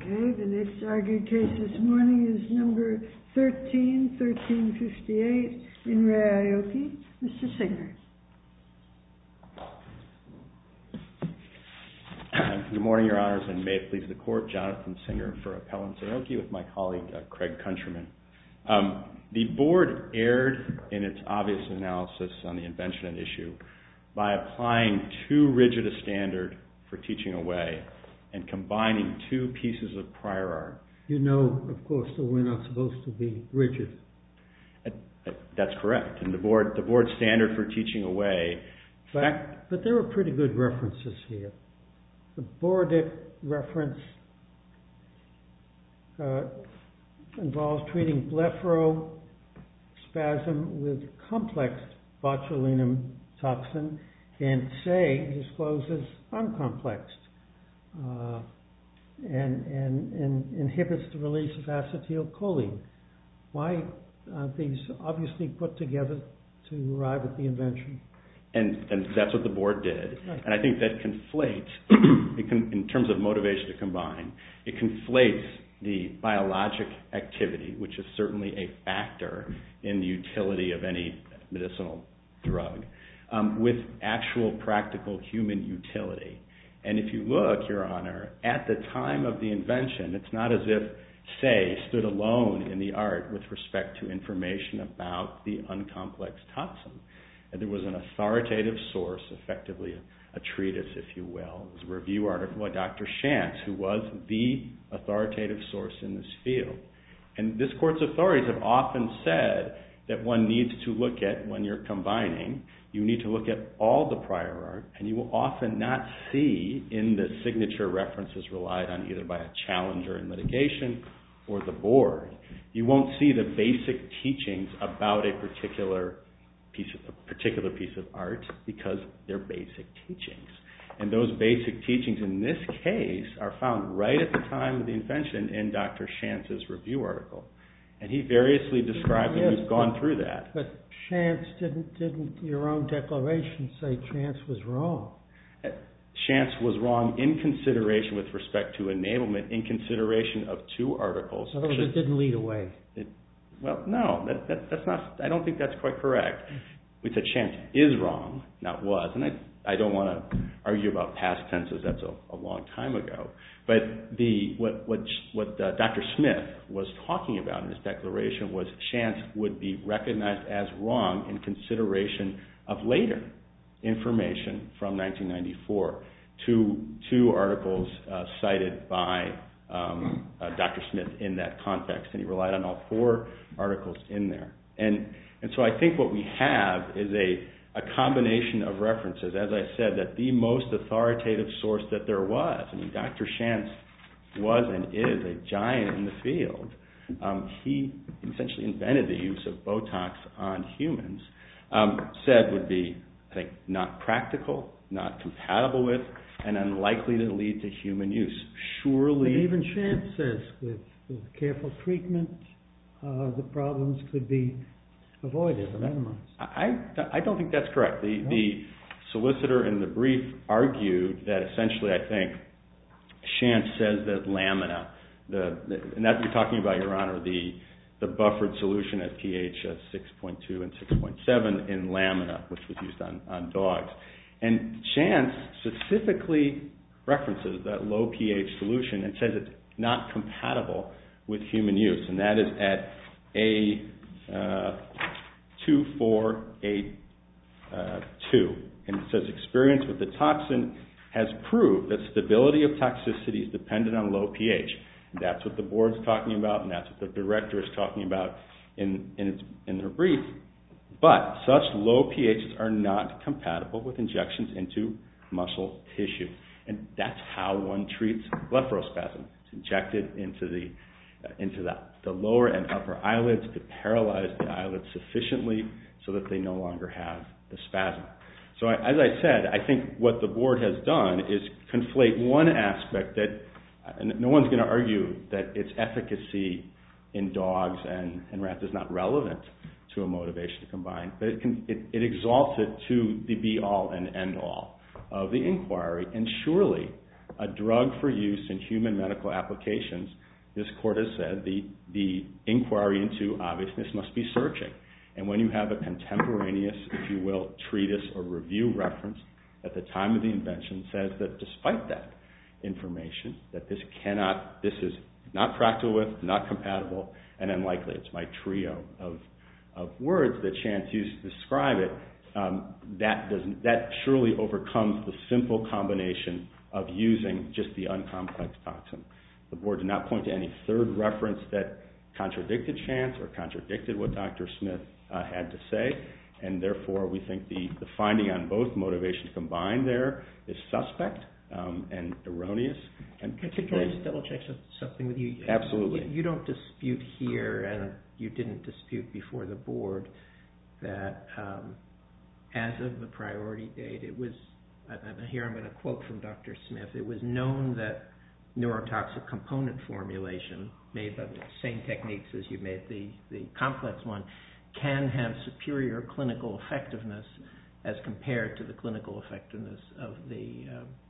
The next argued case this morning is number 1358 in Re Aoki. Mr. Singer. Good morning, Your Honors, and may it please the Court, Jonathan Singer for Appellant Aoki with my colleague Craig Countryman. The Board erred in its obvious analysis on the invention at issue by applying too rigid a standard for teaching away and combining two pieces of prior art. You know, of course, that we're not supposed to be rigid. That's correct. And the board standard for teaching away... But there are pretty good references here. The Board reference involves treating blepharospasm with complex botulinum toxin, and Say discloses uncomplexed and inhibits the release of acetylcholine. Why aren't these obviously put together to arrive at the invention? And that's what the Board did. Right. And I think that conflates, in terms of motivation to combine, it conflates the biologic activity, which is certainly a factor in the utility of any medicinal drug, with actual practical human utility. And if you look, Your Honor, at the time of the invention, it's not as if Say stood alone in the art with respect to information about the uncomplex toxin. And there was an authoritative source, effectively a treatise, if you will. It was a review article by Dr. Shantz, who was the authoritative source in this field. And this Court's authorities have often said that one needs to look at, when you're combining, you need to look at all the prior art, and you will often not see in the signature references relied on either by a challenger in litigation or the Board, you won't see the basic teachings about a particular piece of art because they're basic teachings. And those basic teachings in this case are found right at the time of the invention in Dr. Shantz's review article. And he variously described it. We've gone through that. But Shantz, didn't your own declaration say Shantz was wrong? Shantz was wrong in consideration with respect to enablement, in consideration of two articles. In other words, it didn't lead away. Well, no, that's not. I don't think that's quite correct. We said Shantz is wrong, not was. And I don't want to argue about past tenses. That's a long time ago. But what Dr. Smith was talking about in his declaration was Shantz would be recognized as wrong in consideration of later information from 1994. Two articles cited by Dr. Smith in that context, and he relied on all four articles in there. And so I think what we have is a combination of references, as I said, that the most authoritative source that there was. I mean, Dr. Shantz was and is a giant in the field. He essentially invented the use of Botox on humans, said would be, I think, not practical, not compatible with, and unlikely to lead to human use. Surely... But even Shantz says with careful treatment, the problems could be avoided or minimized. I don't think that's correct. The solicitor in the brief argued that essentially, I think, Shantz says that lamina, and that you're talking about, Your Honor, the buffered solution at pH 6.2 and 6.7 in lamina, which was used on dogs. And Shantz specifically references that low pH solution and says it's not compatible with human use. And that is at A2482. And it says experience with the toxin has proved that stability of toxicity is dependent on low pH. And that's what the board's talking about, and that's what the director is talking about in their brief. But such low pHs are not compatible with injections into muscle tissue. And that's how one treats blepharospasm. It's injected into the lower and upper eyelids to paralyze the eyelids sufficiently so that they no longer have the spasm. So as I said, I think what the board has done is conflate one aspect that, and no one's going to argue that its efficacy in dogs and rats is not relevant to a motivation to combine, but it exalts it to the be-all and end-all of the inquiry. And surely a drug for use in human medical applications, this court has said the inquiry into obviousness must be searching. And when you have a contemporaneous, if you will, treatise or review reference at the time of the invention says that despite that information, that this is not practical with, not compatible, and unlikely. It's my trio of words that Chance used to describe it. That surely overcomes the simple combination of using just the uncomplex toxin. The board did not point to any third reference that contradicted Chance or contradicted what Dr. Smith had to say, and therefore we think the finding on both motivation combined there is suspect and erroneous. And Can I just double check something with you? Absolutely. You don't dispute here, and you didn't dispute before the board, that as of the priority date, it was, here I'm going to quote from Dr. Smith, it was known that neurotoxic component formulation made by the same techniques as you made the complex one can have superior clinical effectiveness as compared to the clinical effectiveness of the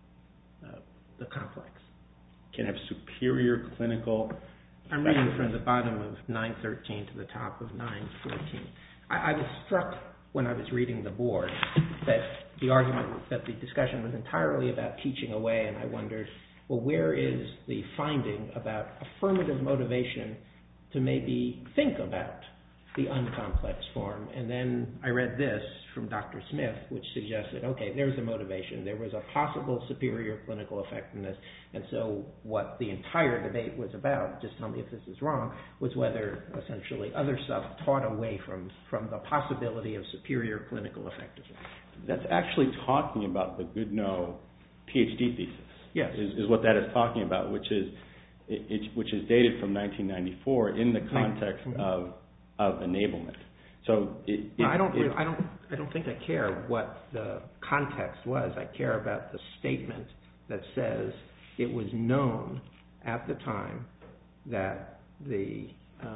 complex. Can have superior clinical... I'm reading from the bottom of 913 to the top of 914. I was struck when I was reading the board that the argument, that the discussion was entirely about teaching away, and I wondered, well, where is the finding about affirmative motivation to maybe think about the uncomplex form? And then I read this from Dr. Smith, which suggested, okay, there's a motivation. There was a possible superior clinical effectiveness, and so what the entire debate was about, just tell me if this is wrong, was whether essentially other stuff taught away from the possibility of superior clinical effectiveness. That's actually talking about the Goodnow PhD thesis. Yes. Is what that is talking about, which is dated from 1994 in the context of enablement. So I don't think I care what the context was. I care about the statement that says it was known at the time that the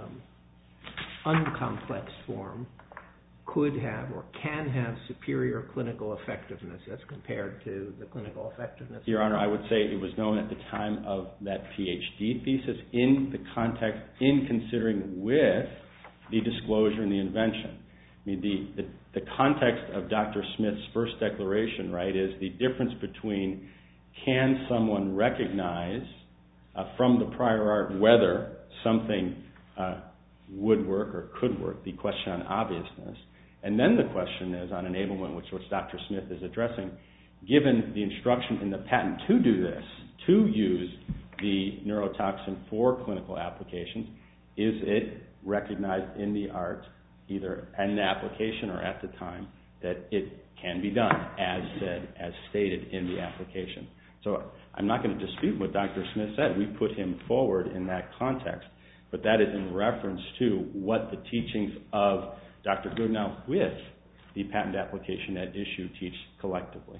uncomplex form could have or can have superior clinical effectiveness as compared to the clinical effectiveness. Your Honor, I would say it was known at the time of that PhD thesis in the context, in considering with the disclosure and the invention. I mean, the context of Dr. Smith's first declaration, right, is the difference between can someone recognize from the prior art whether something would work or could work, the question on obviousness. And then the question is on enablement, which Dr. Smith is addressing, given the instruction in the patent to do this, to use the neurotoxin for clinical applications, is it recognized in the art, either in the application or at the time, that it can be done, as said, as stated in the application. So I'm not going to dispute what Dr. Smith said. We put him forward in that context, but that is in reference to what the teachings of Dr. Goodnow with the patent application at issue teach collectively.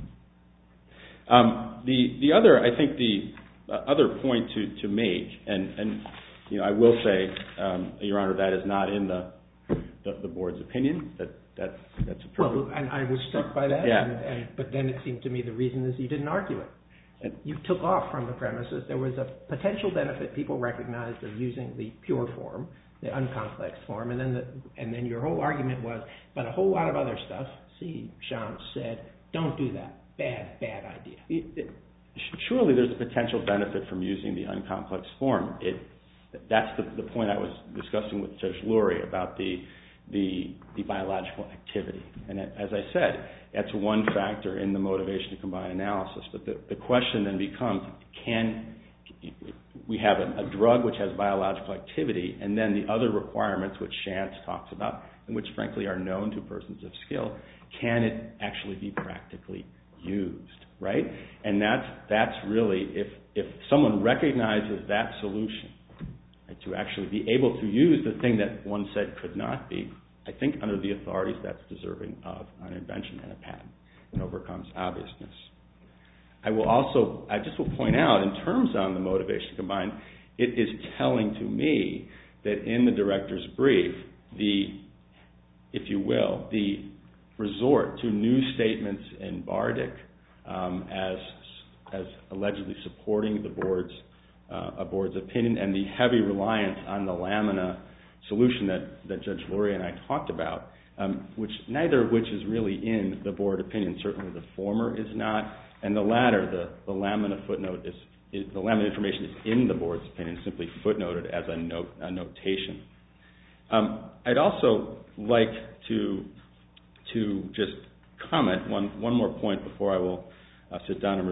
The other, I think the other point to make, and you know, I will say, Your Honor, that is not in the board's opinion. That's a perfect... Well, and I was struck by that, yeah. But then it seemed to me the reason is you didn't argue it. You took off from the premises. There was a potential benefit people recognized of using the pure form, the uncomplex form, and then your whole argument was, but a whole lot of other stuff, Shams said, don't do that. Bad idea. Surely there's a potential benefit from using the uncomplex form. That's the point I was discussing with Judge Lurie about the biological activity. And as I said, that's one factor in the motivation to combine analysis. But the question then becomes, we have a drug which has biological activity, and then the other requirements which Shantz talks about, and which frankly are known to persons of skill, can it actually be practically used, right? And that's really, if someone recognizes that solution, right, to actually be able to use the thing that one said could not be, I think under the authorities that's deserving of an invention and a patent and overcomes obviousness. I just will point out, in terms of the motivation to combine, it is telling to me that in the director's brief, if you will, the resort to new statements in Bardic as as allegedly supporting the board's opinion, and the heavy reliance on the lamina solution that Judge Lurie and I talked about, which neither of which is really in the board opinion. Certainly the former is not, and the latter, the lamina footnote the lamina information is in the board's opinion, simply footnoted as a notation. I'd also like to just comment one more point before I will sit down and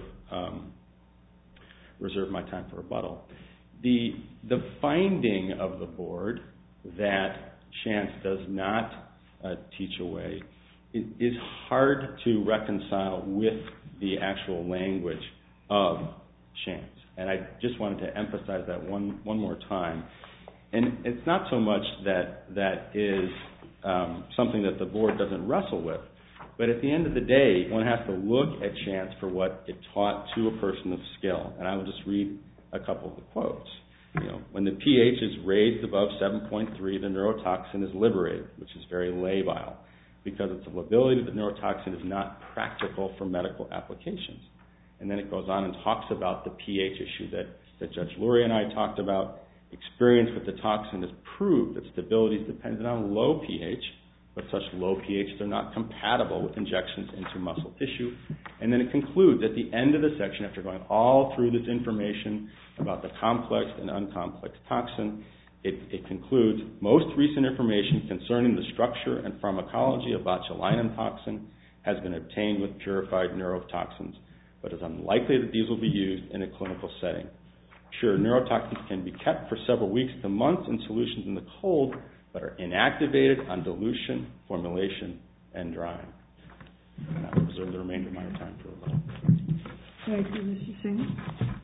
reserve my time for rebuttal. The finding of the board that Chance does not teach away is hard to reconcile with the actual language of Chance, and I just wanted to emphasize that one more time. And it's not so much that is something that the board doesn't wrestle with, but at the end of the day, one has to look at Chance for what it taught to a person of skill. And I will just read a couple of the quotes. When the pH is raised above 7.3, the neurotoxin is liberated, which is very labile, because its ability to the neurotoxin is not practical for medical applications. And then it goes on and talks about the pH issue that Judge Lurie and I talked about. Experience with the toxin has proved that stability is dependent on low pH, but such low pH they're not compatible with injections into muscle tissue. And then it concludes at the end of the section, after going all through this information about the complex and uncomplex toxin, it concludes, most recent information concerning the structure and pharmacology of botulinum toxin has been obtained with purified neurotoxins, but it's unlikely that these will be used in a clinical setting. Sure, neurotoxins can be kept for several weeks to months in solutions in the cold, but are inactivated on dilution, formulation, and drying. And I will reserve the remainder of my time for rebuttal. Thank you, Mr. Singh.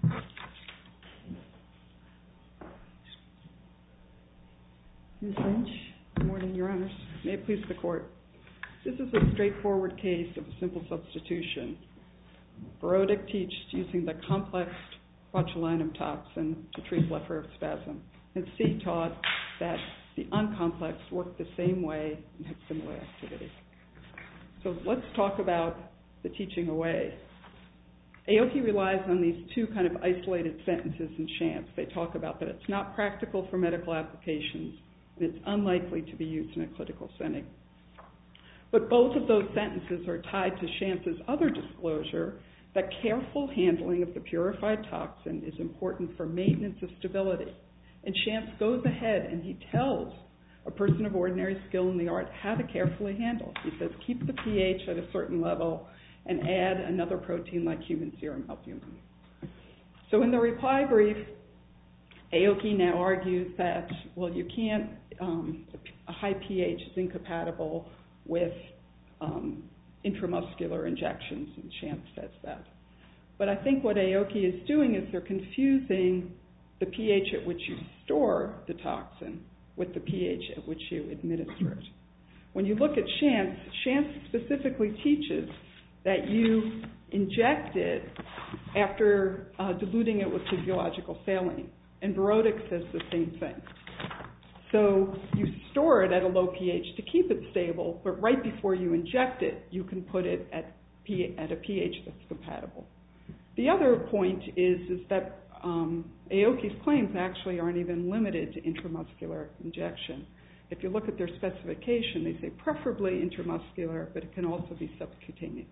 Ms. Lynch. Good morning, Your Honors. May it please the Court. This is a straightforward case of a simple substitution. Barodic teaches using the complex botulinum toxin to treat blepharospasm, and C taught that the uncomplex worked the same way and had similar activity. So let's talk about the teaching away. Aoki relies on these two kind of isolated sentences in Chance. They talk about that it's not practical for medical applications and it's unlikely to be used in a clinical setting. But both of those sentences are tied to Chance's other disclosure that careful handling of the purified toxin is important for maintenance of stability. And Chance goes ahead and he tells a person of ordinary skill in the art how to carefully handle. He says keep the pH at a certain level and add another protein like human serum albumin. So in the reply brief, Aoki now argues that, well, you can't, a high pH is incompatible with intramuscular injections, and Chance says that. But I think what Aoki is doing is they're confusing the pH at which you store the toxin with the pH at which you administer it. When you look at Chance, Chance specifically teaches that you inject it after diluting it with physiological saline, and Barodic says the same thing. So you store it at a low pH to keep it stable, but right before you inject it, you can put it at a pH that's compatible. The other point is that Aoki's claims actually aren't even limited to intramuscular injection. If you look at their specification, they say preferably intramuscular, but it can also be subcutaneous.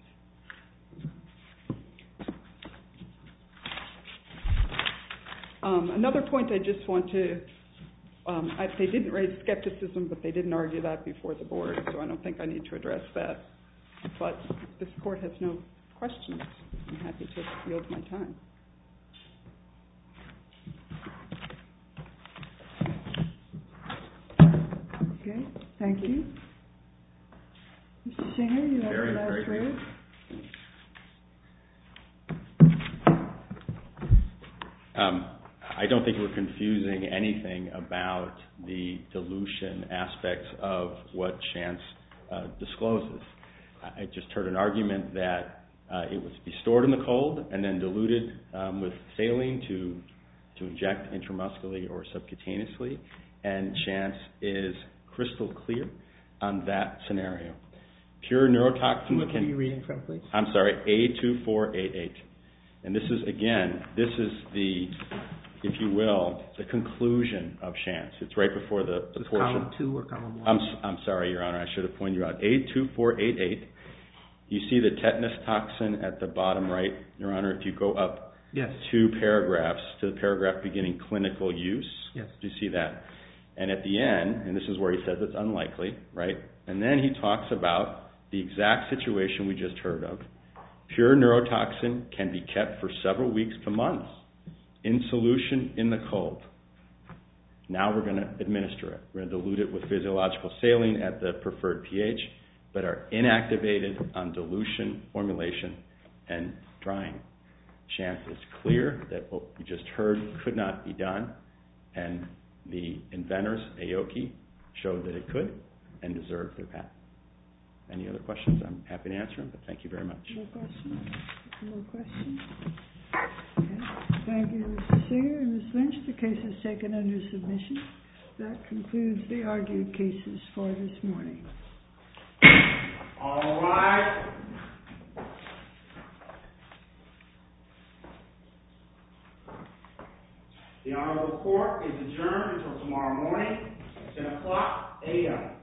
Another point I just want to, they didn't raise skepticism, but they didn't argue that before the board, so I don't think I need to address that. But if this court has no questions, I'm happy to yield my time. Okay, thank you. Mr. Singer, you have the last word. I don't think we're confusing anything about the dilution aspects of what Chance discloses. I just heard an argument that it was to be stored in the cold and then diluted with saline to inject intramuscularly or subcutaneously, and Chance is crystal clear on that scenario. Pure neurotoxins What are you reading from, please? I'm sorry, A2488. And this is, again, the, if you will, the conclusion of Shantz. It's right before the portion. Column 2 or column 1? I'm sorry, Your Honor, I should have pointed you out. A2488. You see the tetanus toxin at the bottom right, Your Honor, if you go up 2 paragraphs to the paragraph beginning clinical use. Yes. Do you see that? And at the end, and this is where he says it's unlikely, right? And then he talks about the exact situation we just heard of. Pure neurotoxin can be kept for several weeks to months in solution in the cold. Now we're going to administer it. We're going to dilute it with physiological saline at the preferred pH, but are inactivated on dilution, formulation, and drying. Shantz is clear that what we just heard could not be done, and the inventors, Aoki, showed that it could and deserved their patent. Any other questions? I'm happy to answer them, but thank you very much. No questions? No questions? Okay. Thank you, Mr. Singer and Ms. Lynch. The case is taken under submission. That concludes the argued cases for this morning. All rise. The Honorable Court is adjourned until tomorrow morning, 10 o'clock a.m.